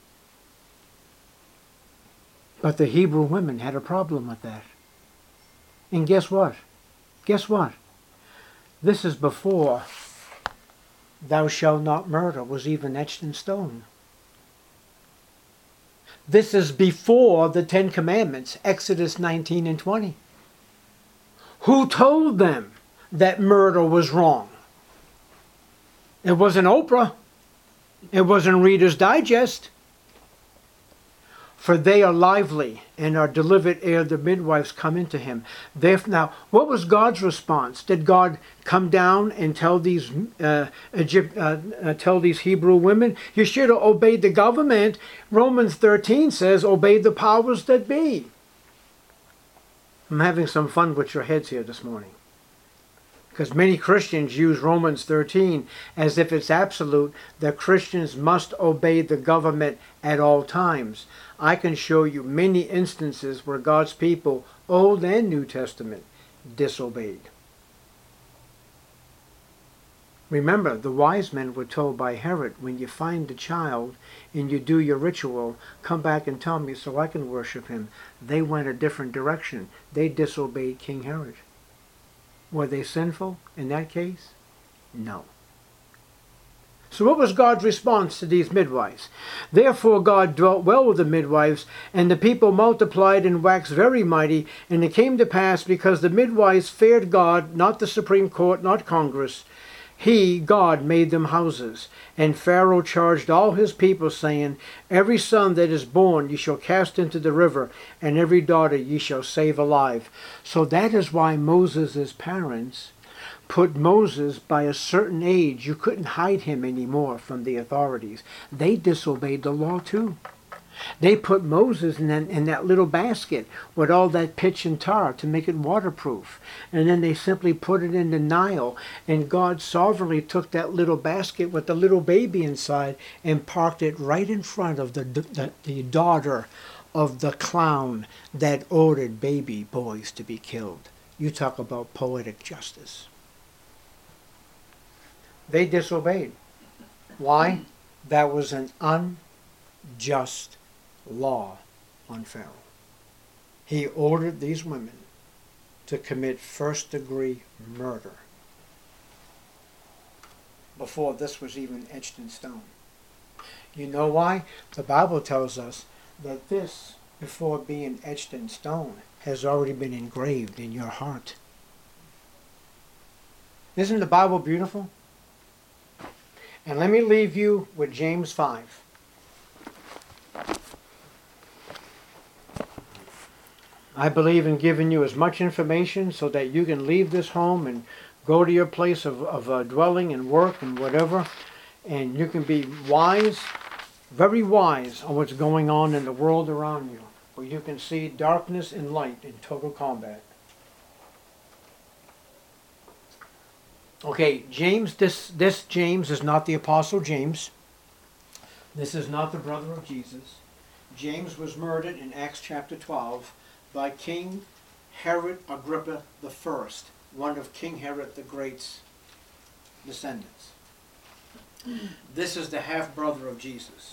But the Hebrew women had a problem with that. And guess what? Guess what? This is before thou shalt not murder was even etched in stone. This is before the Ten Commandments, Exodus nineteen and twenty. Who told them that murder was wrong? It wasn't Oprah. It wasn't Reader's Digest. For they are lively and are delivered ere the midwives come into him. Therefore, now, what was God's response? Did God come down and tell these uh, Egypt, uh, uh, tell these Hebrew women, you should have obeyed the government? Romans thirteen says, obey the powers that be. I'm having some fun with your heads here this morning, because many Christians use Romans thirteen as if it's absolute that Christians must obey the government at all times. I can show you many instances where God's people, Old and New Testament, disobeyed. Remember, the wise men were told by Herod, when you find the child and you do your ritual, come back and tell me so I can worship him. They went a different direction. They disobeyed King Herod. Were they sinful in that case? No. So what was God's response to these midwives? Therefore God dwelt well with the midwives, and the people multiplied and waxed very mighty. And it came to pass, because the midwives feared God, not the Supreme Court, not Congress, He, God, made them houses. And Pharaoh charged all his people, saying, Every son that is born ye shall cast into the river, and every daughter ye shall save alive. So that is why Moses' parents put Moses by a certain age. You couldn't hide him anymore from the authorities. They disobeyed the law too. They put Moses in that, in that little basket with all that pitch and tar to make it waterproof. And then they simply put it in the Nile. And God sovereignly took that little basket with the little baby inside and parked it right in front of the, the, the daughter of the clown that ordered baby boys to be killed. You talk about poetic justice. They disobeyed. Why? That was an unjust law on Pharaoh. He ordered these women to commit first degree murder before this was even etched in stone. You know why? The Bible tells us that this, before being etched in stone, has already been engraved in your heart. Isn't the Bible beautiful? And let me leave you with James five. I believe in giving you as much information so that you can leave this home and go to your place of, of uh, dwelling and work and whatever, and you can be wise, very wise on what's going on in the world around you, where you can see darkness and light in total combat. Okay, James, this, this James is not the Apostle James. This is not the brother of Jesus. James was murdered in Acts chapter twelve by King Herod Agrippa the First, one of King Herod the Great's descendants. This is the half-brother of Jesus.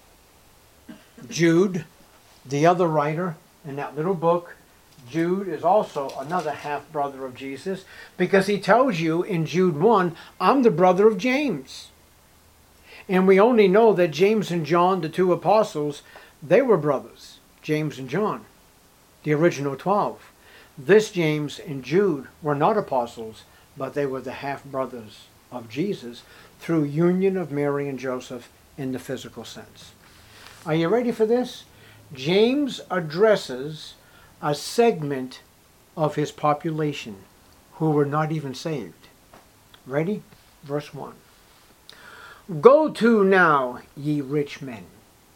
Jude, the other writer in that little book, Jude is also another half-brother of Jesus, because he tells you in Jude one, I'm the brother of James. And we only know that James and John, the two apostles, they were brothers, James and John, the original twelve. This James and Jude were not apostles, but they were the half-brothers of Jesus through union of Mary and Joseph in the physical sense. Are you ready for this? James addresses a segment of his population who were not even saved. Ready? Verse one. Go to now, ye rich men.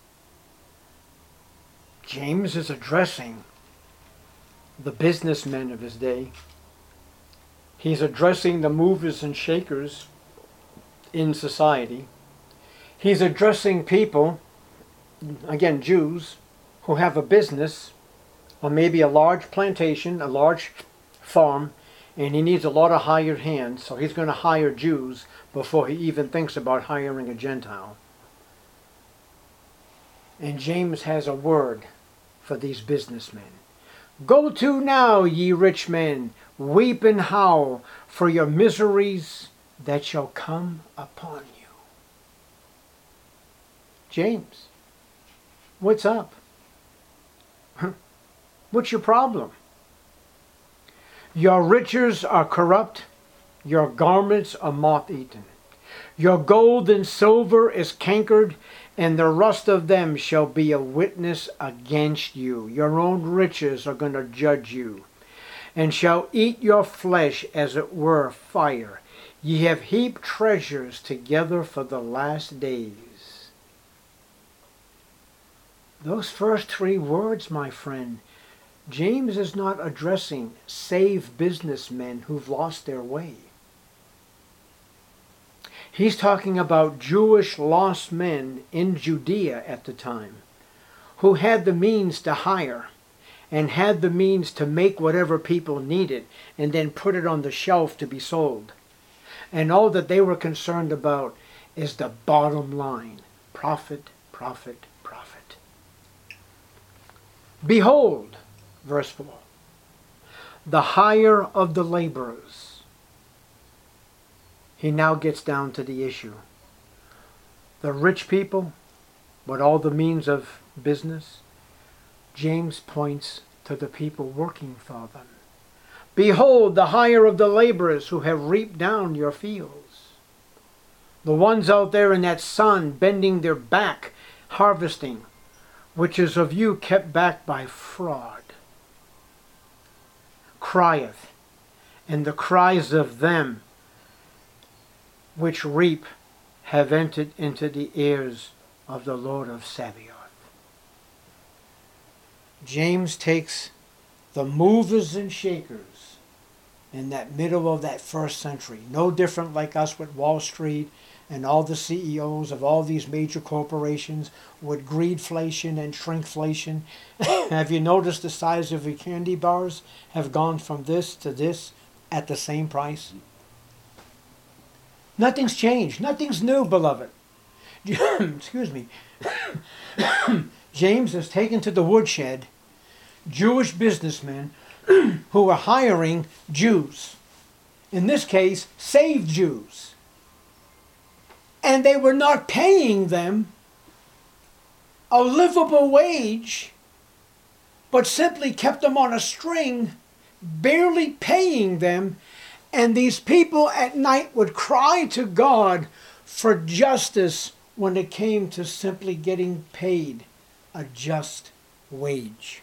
James is addressing the businessmen of his day. He's addressing the movers and shakers in society. He's addressing people, again Jews, who have a business or maybe a large plantation, a large farm, and he needs a lot of hired hands, so he's going to hire Jews before he even thinks about hiring a Gentile. And James has a word for these businessmen. Go to now, ye rich men, weep and howl for your miseries that shall come upon you. James, what's up? What's your problem? Your riches are corrupt, your garments are moth-eaten. Your gold and silver is cankered, and the rust of them shall be a witness against you. Your own riches are going to judge you, and shall eat your flesh as it were fire. Ye have heaped treasures together for the last days. Those first three words, my friend, James is not addressing saved businessmen who've lost their way. He's talking about Jewish lost men in Judea at the time who had the means to hire and had the means to make whatever people needed and then put it on the shelf to be sold. And all that they were concerned about is the bottom line. Profit, profit, profit. Behold, verse four, the hire of the laborers. He now gets down to the issue. The rich people, with all the means of business, James points to the people working for them. Behold, the hire of the laborers who have reaped down your fields. The ones out there in that sun bending their back, harvesting, which is of you kept back by fraud. Crieth, and the cries of them which reap have entered into the ears of the Lord of Sabaoth. James takes the movers and shakers in that middle of that first century, no different like us with Wall Street and all the C E Os of all these major corporations with greedflation and shrinkflation. Have you noticed the size of your candy bars have gone from this to this at the same price? Nothing's changed. Nothing's new, beloved. Excuse me. James has taken to the woodshed Jewish businessmen who were hiring Jews. In this case, saved Jews. And they were not paying them a livable wage, but simply kept them on a string, barely paying them. And these people at night would cry to God for justice when it came to simply getting paid a just wage.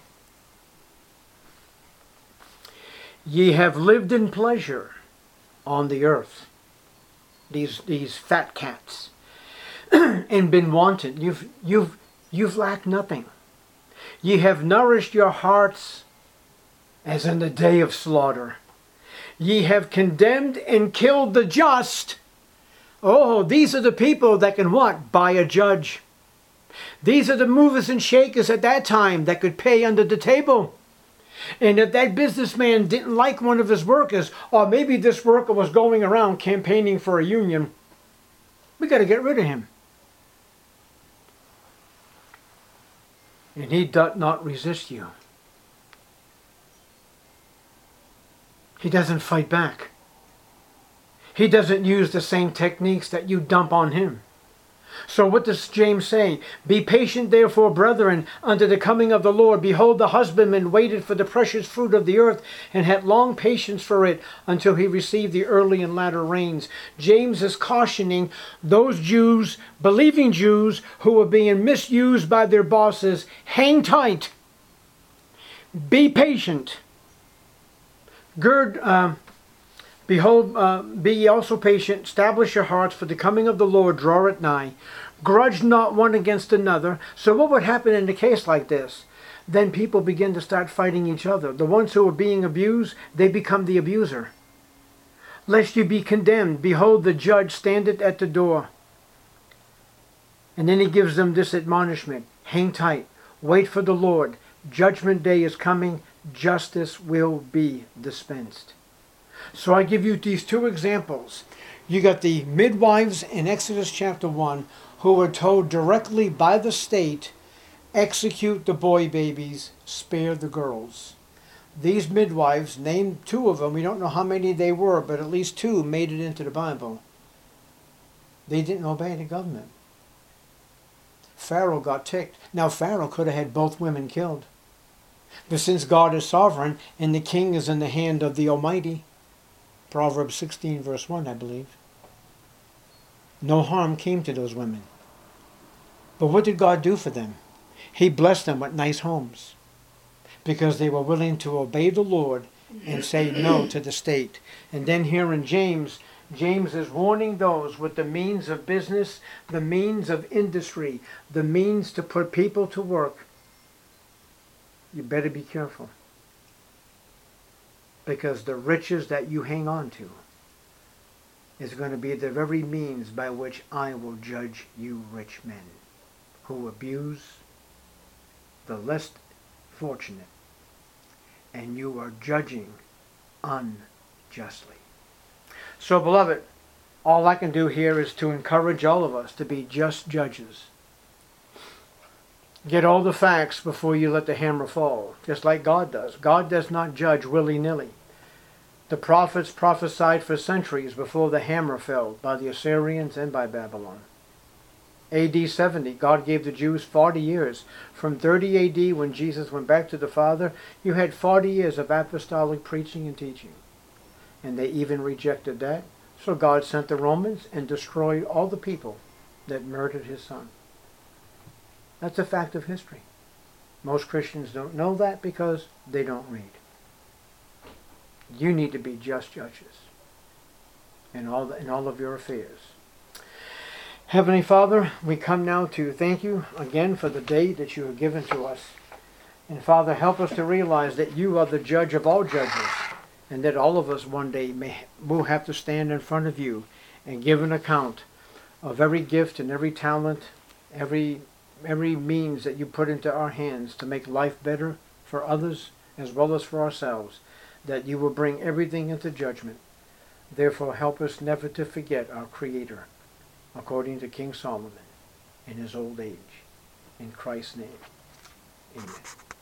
Ye have lived in pleasure on the earth, these these fat cats, and been wanton. You've you've you've lacked nothing. Ye have nourished your hearts as in the day of slaughter. Ye have condemned and killed the just. Oh, these are the people that can what? Buy a judge. These are the movers and shakers at that time that could pay under the table. And if that businessman didn't like one of his workers, or maybe this worker was going around campaigning for a union, we got to get rid of him. And he doth not resist you. He doesn't fight back. He doesn't use the same techniques that you dump on him. So what does James say? Be patient therefore, brethren, unto the coming of the Lord. Behold, the husbandman waited for the precious fruit of the earth, and had long patience for it, until he received the early and latter rains. James is cautioning those Jews, believing Jews, who are being misused by their bosses. Hang tight. Be patient. Gird, uh, behold, uh, be ye also patient. Establish your hearts, for the coming of the Lord draweth nigh. Grudge not one against another. So what would happen in a case like this? Then people begin to start fighting each other. The ones who are being abused, they become the abuser. Lest you be condemned, behold, the judge standeth at the door. And then he gives them this admonishment. Hang tight. Wait for the Lord. Judgment day is coming. Justice will be dispensed. So I give you these two examples. You got the midwives in Exodus chapter one who were told directly by the state, execute the boy babies, spare the girls. These midwives, named two of them, we don't know how many they were, but at least two made it into the Bible. They didn't obey the government. Pharaoh got ticked. Now Pharaoh could have had both women killed. But since God is sovereign and the king is in the hand of the Almighty, Proverbs sixteen verse one, I believe, no harm came to those women. But what did God do for them? He blessed them with nice homes because they were willing to obey the Lord and say no to the state. And then here in James, James is warning those with the means of business, the means of industry, the means to put people to work. You better be careful. Because the riches that you hang on to is going to be the very means by which I will judge you rich men who abuse the less fortunate, and you are judging unjustly. So, beloved, all I can do here is to encourage all of us to be just judges. Get all the facts before you let the hammer fall, just like God does. God does not judge willy-nilly. The prophets prophesied for centuries before the hammer fell by the Assyrians and by Babylon. A D seventy, God gave the Jews forty years. From thirty A D, when Jesus went back to the Father, you had forty years of apostolic preaching and teaching. And they even rejected that. So God sent the Romans and destroyed all the people that murdered his son. That's a fact of history. Most Christians don't know that because they don't read. You need to be just judges in all, the, in all of your affairs. Heavenly Father, we come now to thank you again for the day that you have given to us. And Father, help us to realize that you are the judge of all judges, and that all of us one day may, will have to stand in front of you and give an account of every gift and every talent, every every means that you put into our hands to make life better for others as well as for ourselves, that you will bring everything into judgment. Therefore, help us never to forget our Creator, according to King Solomon in his old age. In Christ's name, amen.